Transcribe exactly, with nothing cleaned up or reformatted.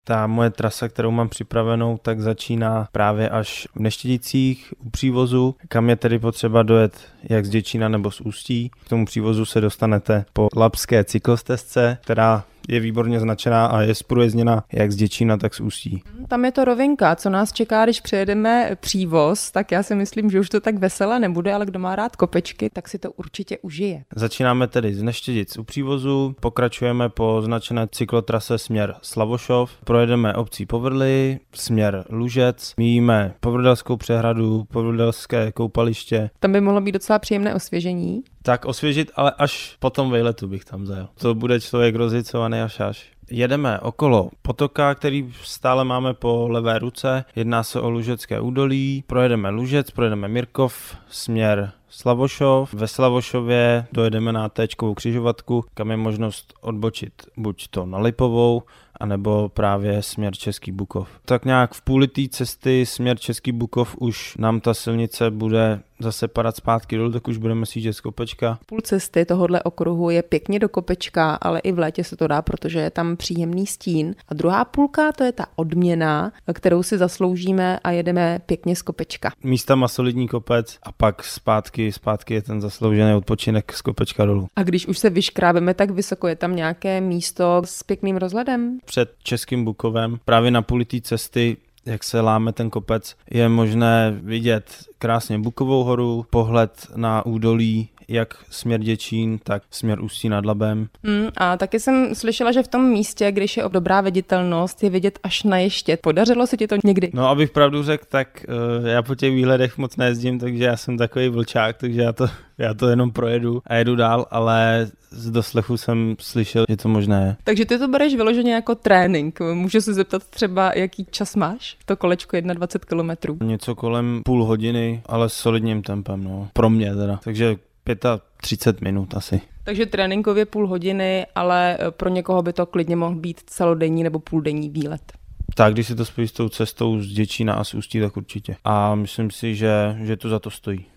Ta moje trasa, kterou mám připravenou, tak začíná právě až v Neštědicích u přívozu, kam je tedy potřeba dojet jak z Děčína nebo z Ústí. K tomu přívozu se dostanete po Labské cyklostezce, která je výborně značená a je zprůjezdněna jak z Děčína, tak z Ústí. Tam je to rovinka, co nás čeká, když přejedeme přívoz, tak já si myslím, že už to tak veselé nebude, ale kdo má rád kopečky, tak si to určitě užije. Začínáme tedy z Neštědic u přívozu, pokračujeme po značené cyklotrase směr Slavošov, projedeme obcí Povrly, směr Lužec, míjíme Povrdelskou přehradu, Povrdelské koupaliště. Tam by mohlo být docela příjemné osvěžení. Tak osvěžit, ale až po tom vejletu bych tam zajel. To bude člověk rozhicovaný až až. Jedeme okolo potoka, který stále máme po levé ruce. Jedná se o Lužecké údolí. Projedeme Lužec, projedeme Mirkov, směr Slavošov. Ve Slavošově dojedeme na téčkovou křižovatku, kam je možnost odbočit buď to na Lipovou, anebo právě směr Český Bukov. Tak nějak v půli té cesty směr Český Bukov už nám ta silnice bude zase padat zpátky dolů, tak už budeme sjíždět z Kopečka. Půl cesty tohohle okruhu je pěkně do Kopečka, ale i v létě se to dá, protože je tam příjemný stín. A druhá půlka, to je ta odměna, kterou si zasloužíme a jedeme pěkně z Kopečka. Místama solidní kopec a pak zpátky, zpátky je ten zasloužený odpočinek z Kopečka dolů. A když už se vyškrábeme tak vysoko, je tam nějaké místo s pěkným rozhledem? Před Českým Bukovem, právě na půli té cesty, jak se láme ten kopec, je možné vidět krásně Bukovou horu, pohled na údolí, jak směr Děčín, tak směr Ústí nad Labem. Mm, a taky jsem slyšela, že v tom místě, když je dobrá viditelnost, je vidět až na Ještěd. Podařilo se ti to někdy? No, abych pravdu řekl, tak uh, já po těch výhledech moc nejezdím, takže já jsem takový vlčák, takže já to, já to jenom projedu a jedu dál, ale z doslechu jsem slyšel, že to možné je. Takže ty to bereš vyloženě jako trénink. Můžu se zeptat třeba, jaký čas máš? To kolečko dvacet jedna kilometrů. Něco kolem půl hodiny, ale s solidním tempem, no. Pro mě teda. Takže třicet pět minut asi. Takže tréninkově půl hodiny, ale pro někoho by to klidně mohl být celodenní nebo půldenní výlet. Tak, když si to spojí s tou cestou z Děčína a z Ústí, tak určitě. A myslím si, že, že to za to stojí.